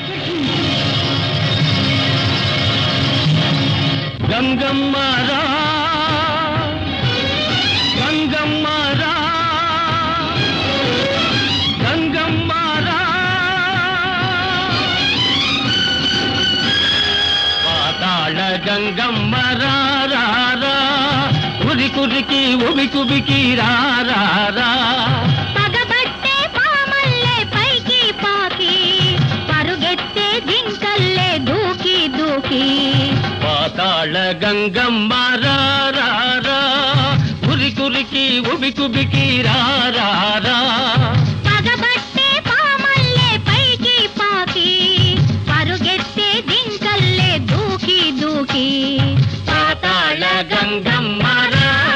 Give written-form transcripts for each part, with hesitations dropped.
గంగమ్మరా గంగమ్మరా గంగమ్మరా పాతాళ గంగమ్మరా ఉరి కురికి ఉబి కుబికి రారా పగబట్టే పామల్లే పైకి పాకి పరుగెత్తే జింకల్లే దూకి దూకి పాతాళ గంగమ్మరా ఉరి కురికి ఉబి కుబికి రారా పగబట్టే పామల్లే పైకి పాకి పరుగెత్తే జింకల్లే దూకి దూకి పాతాళ గంగమ్మరా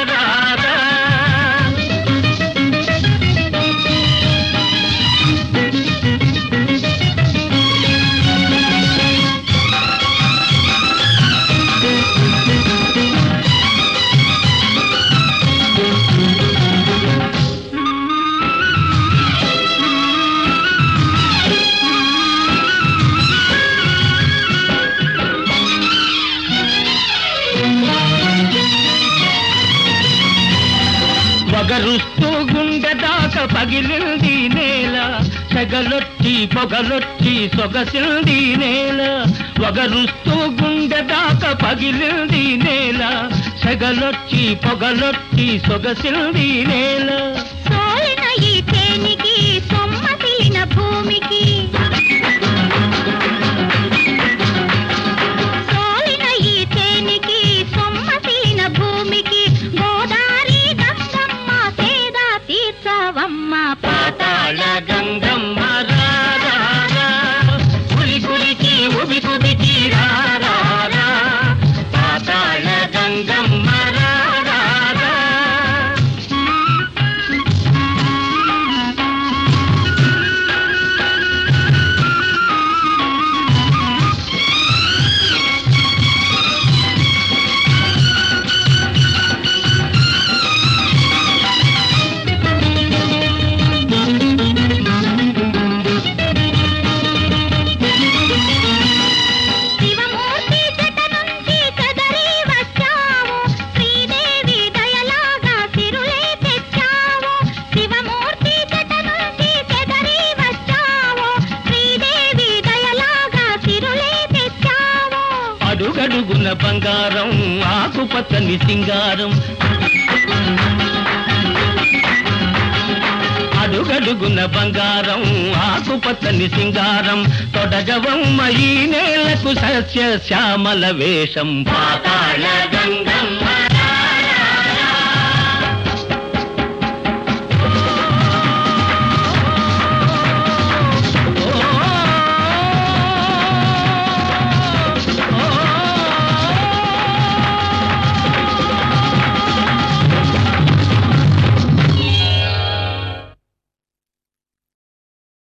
పగరుస్తూ గుండె దాకా పగిలింది నేల సెగలొచ్చి పొగలొచ్చి సొగసిల్ది నేల వగరుస్తూ గుండె దాకా పగిలింది నేల సెగలొచ్చి పొగలొచ్చి సొగసిల్ది నేల సోలిన ఈ తేనికి సొమ్మసిలిన భూమికి సోలిన ఈ తేనికి సొమ్మసిలిన భూమికి పాతాళ గంగమ్మరా ఉరి కురికి ఉబి కుబికి రారా పాతాళ గంగమ్మరా అడుగడుగున బంగారం ఆకుపచ్చని సింగారం అడుగడుగున బంగారం ఆకుపచ్చని సింగారం తొడగవమ్మ ఈ నేలకు సస్య శ్యామల వేషం పాతాళ గంగమ్మ